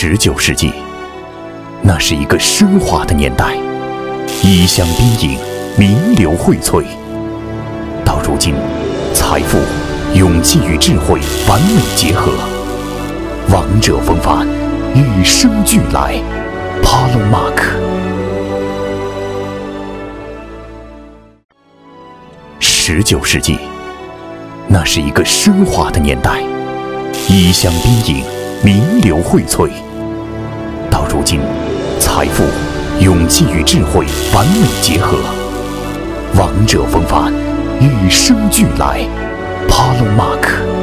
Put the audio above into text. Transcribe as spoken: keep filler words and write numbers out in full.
十九世纪，那是一个奢华的年代，衣香宾饮，名流荟萃。到如今，财富、勇气与智慧完美结合，王者风范与生俱来。帕洛马克。十九世纪，那是一个奢华的年代，衣香宾饮，名流荟萃。到如今，财富、勇气与智慧完美结合，王者风范与生俱来。帕洛马克。